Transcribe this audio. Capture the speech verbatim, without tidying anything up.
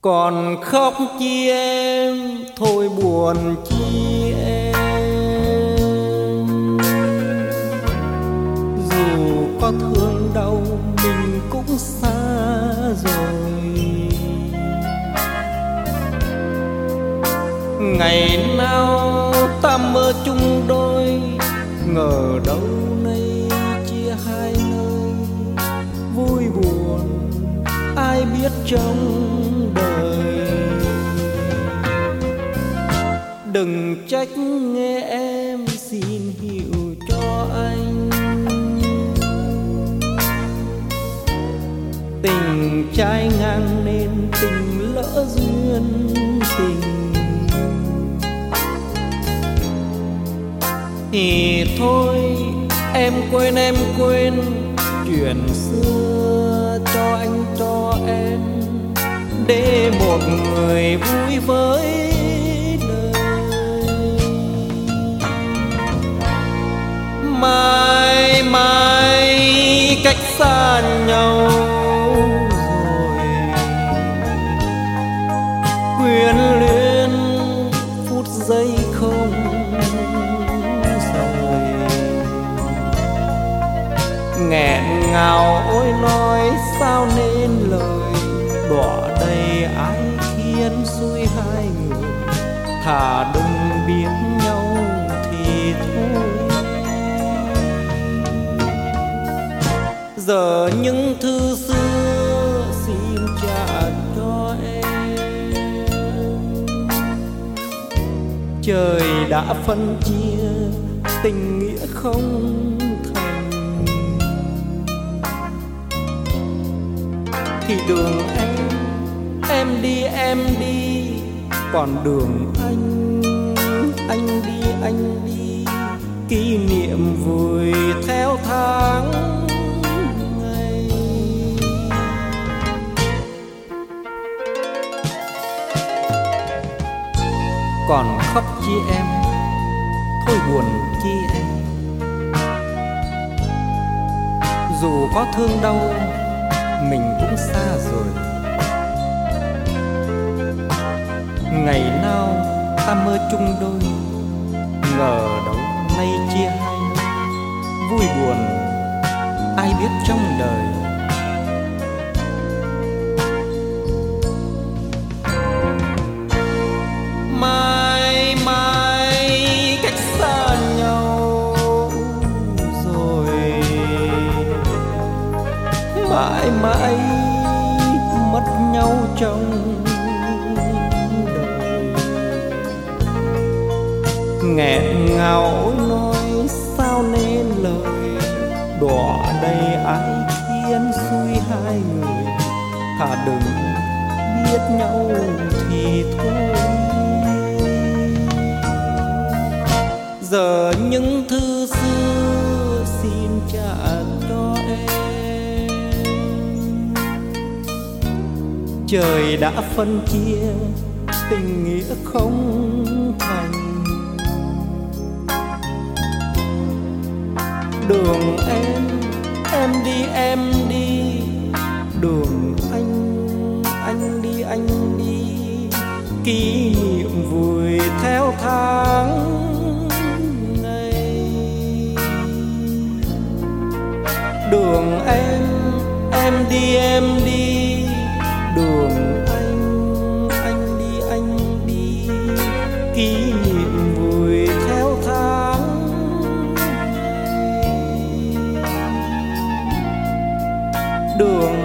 Còn khóc chi em, thôi buồn chi em. Dù có thương đau mình cũng xa rồi. Ngày nào ta mơ chung đôi, ngờ đâu nay chia hai nơi. Vui buồn ai biết trong đời. Đừng trách nghe em, xin hiểu cho anh. Tình trái ngang nên tình lỡ duyên tình. Thì thôi em quên em quên chuyện xưa, cho anh cho em để một người vui với đời. Mãi mãi cách xa nhau rồi, quyến luyến phút giây không rời. Nghẹn ngào ôi nói sao nên lời, đọa đầy ái khiến xuôi hai người. Thà đừng biết nhau thì thôi. Giờ những thư xưa xin trả cho em. Trời đã phân chia tình nghĩa không thành, thì đường em em đi em đi, còn đường anh anh đi anh đi. Kỷ niệm vui theo tháng ngày. Còn khóc chi em, thôi buồn chi em. Dù có thương đau mình cũng xa rồi. Ngày nào ta mơ chung đôi, ngờ đâu nay chia hai. Vui buồn ai biết trong đời. Mãi mãi cách xa nhau rồi, mãi mãi mất nhau trong đời. Nghẹn ngào ôi nói sao nên lời, đọa đầy ái khiến xuôi hai người. Thà đừng biết nhau thì thôi. Giờ những thư xưa xin trả cho em. Trời đã phân chia tình nghĩa không thành. Đường em em đi em đi, đường anh anh đi anh đi. Kỷ niệm vui theo tháng ngày. Đường em em đi em đi, đường anh anh đi anh đi. Kỷ niệm vui theo tháng ngày. Đường